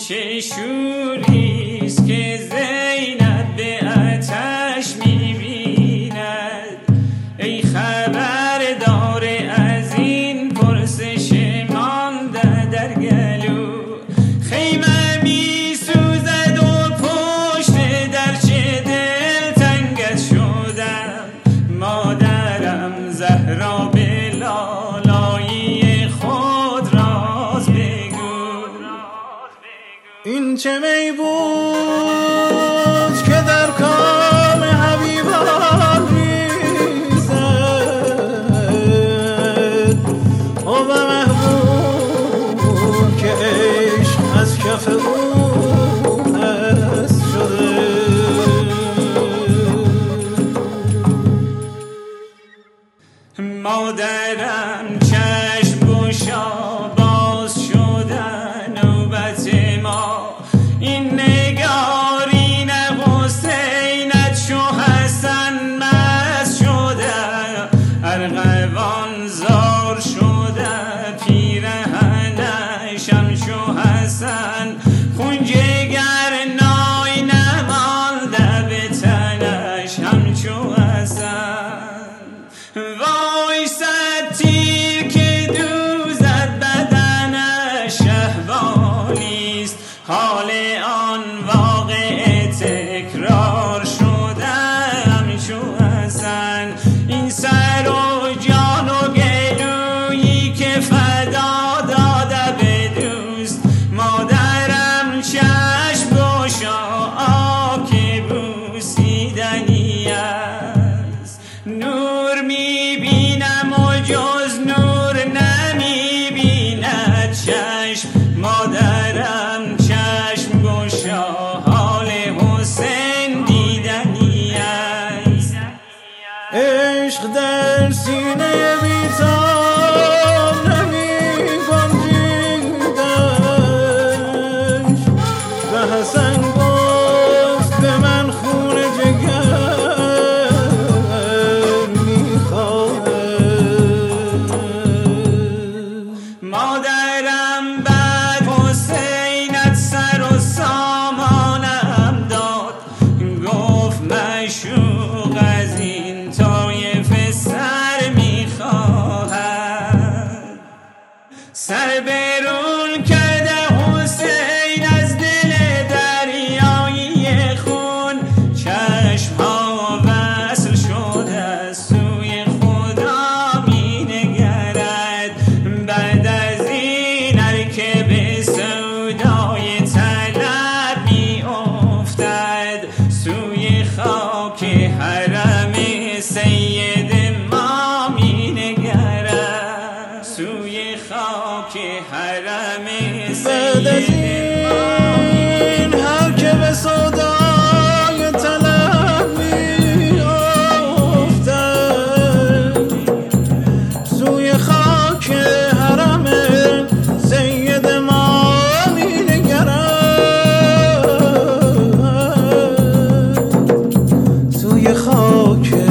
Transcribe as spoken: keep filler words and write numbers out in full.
چه شوریست که زینب به آتش میبیند. ای خبردار از این پرسش مانده در گلو، خیمه میسوزد و پشت درچه دلتنگت شدم. مادرم زهرا به لالایی خود راز بگو. این چه می بود که در کام حبیبان ریزد، او به محبوب که عشق از کف او هست شده. مادرم چشم گشا باز شدن نوبت ما، این نگارین حسینت شو حسن مست شده. ارغوان زار شده پیرهنش همچو حسن، خون جگر نای نمانده به تنش همچو حسن. وای صد تیر که دوزد بدنش شهوانیست، حال آن واقع تکرار شده همچو حسن. این سر و جان و گلویی که فدا داده به دوست، مادرم چشم گشا آب که بوسیدنی است. نور میبینم و جز نور نمیبیند چشم، مادرم چشم گشا حال حسین دیدنی است. عشق در سینه بی‌تاب نمی‌گنجیدش، به حسن گفت به من خون جگر می‌خواهد. مادرم بعد حسینت سر و سامانم داد، گفت معشوق از این طایفه سر میخواهد. سر برون کرده حسین از دل دریایی خون، چشمها وصل شده سوی خدا می نگرد. بعد از این هر که به سودای طلب می افتد، سوی خاک حرم سید ما می نگرد. سوی خاک حرم بعد از سید این هر که به سودای طلب می افتد، سوی خاک حرم سید ما می نگرد. سوی خاک